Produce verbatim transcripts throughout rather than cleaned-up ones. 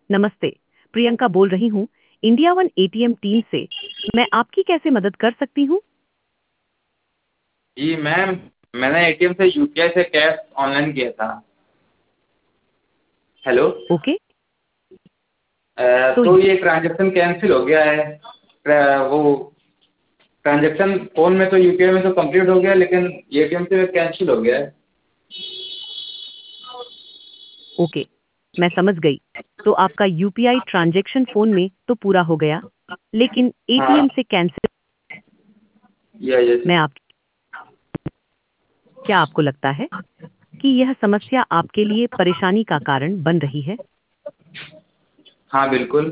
नमस्ते, प्रियंका बोल रही हूँ, इंडिया वन एटीएम टीम से। मैं आपकी कैसे मदद कर सकती हूँ? जी मैम, मैंने एटीएम से यूपीआई से कैश ऑनलाइन किया था। हेलो। ओके, अ, तो तो ये ट्रांजैक्शन कैंसिल हो गया है। ट्रा- वो ट्रांजैक्शन फ़ोन में तो यूपीआई में तो कंप्लीट हो गया, लेकिन एटीएम से कैंसिल हो गया है। ओके, मैं समझ गई। तो आपका यूपीआई ट्रांजैक्शन फ़ोन में तो पूरा हो गया, लेकिन हाँ। एटीएम से कैंसिल। Yes yes. मैं आप क्या आपको लगता है कि यह समस्या आपके लिए परेशानी का कारण बन रही है? हाँ बिल्कुल।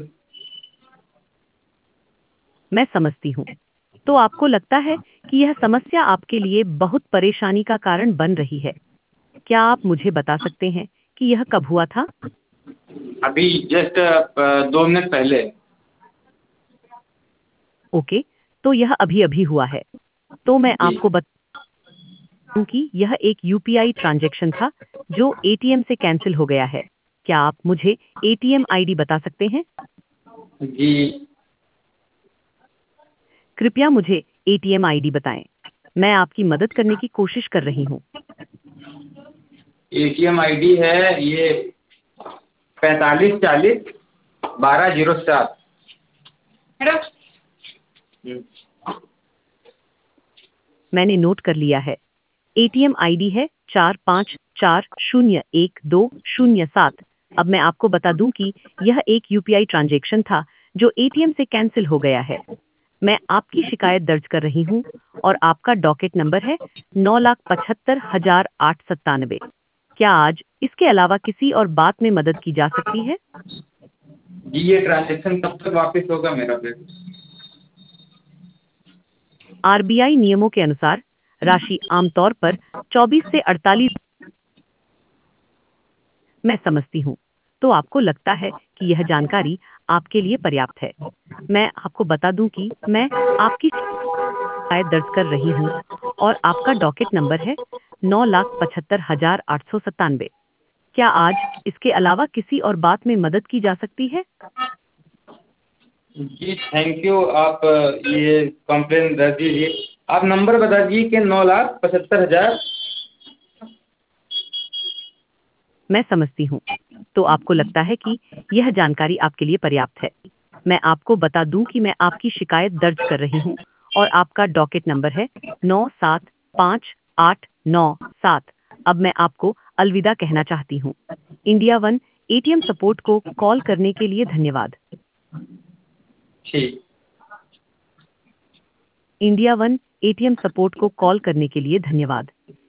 मैं समझती हूँ। तो आपको लगता है कि यह समस्या आपके लिए बहुत परेशानी का कारण बन रही है। क्या आप मुझे बता सकते हैं कि यह कब हुआ था? अभी जस्ट दो मिनट पहले। ओके, तो यह अभी-अभी हुआ है। तो मैं जी। आपको बताऊं कि यह एक यूपीआई ट्रांजैक्शन था जो एटीएम से कैंसिल हो गया है। क्या आप मुझे एटीएम आईडी बता सकते हैं? जी। कृपया मुझे एटीएम आईडी बताएं। मैं आपकी मदद करने की कोशिश कर रही हूँ। एटीएम आईडी है ये पैंतालीस चालीस बारह जीरो सात। हम्म, मैंने नोट कर लिया है। एटीएम आईडी है चार पाँच चार शून्य एक दो शून्य सात। अब मैं आपको बता दूं कि यह एक यूपीआई ट्रांजैक्शन था जो एटीएम से कैंसिल हो गया है। मैं आपकी शिकायत दर्ज कर रही हूँ और आपका डॉकेट नंबर है नौ लाख पचहत्तर हजार आठ सत्तानवे। क्या आज इसके अलावा किसी और बात में मदद की जा सकती है? जी ये ट्रांजैक्शन कब तक वापस होगा मेरा फिर? आरबीआई नियमों के अनुसार राशि आमतौर पर चौबीस से अड़तालीस। मैं समझती हूँ। तो आपको लगता है कि यह जानकारी आपके लिए पर्याप्त है। मैं आपको बता दूं कि मैं आपकी शिकायत दर्ज कर रही हूँ और आपका डॉकेट नंबर है नौ लाख पचहत्तर हजार आठ सौ सत्तानवे। क्या आज इसके अलावा किसी और बात में मदद की जा सकती है? जी थैंक यू। आप अ, ये कंप्लेन दर्ज दीजिए। आप नंबर बता दीजिए कि नौ लाख पचहत्तर हज़ार। मैं समझती हूँ। तो आपको लगता है कि यह जानकारी आपके लिए पर्याप्त है। मैं आपको बता दूं कि मैं आपकी शिकायत दर्ज कर रही हूँ और आपका डॉकेट नंबर है नौ सात पाँच आठ नौ सात। अब मैं आपको अलविदा कहना चाहती हूँ। इंडिया वन एटीएम सपोर्ट को कॉल करने के लिए धन्यवाद। ठीक। इंडिया वन एटीएम सपोर्ट को कॉल करने के लिए धन्यवाद।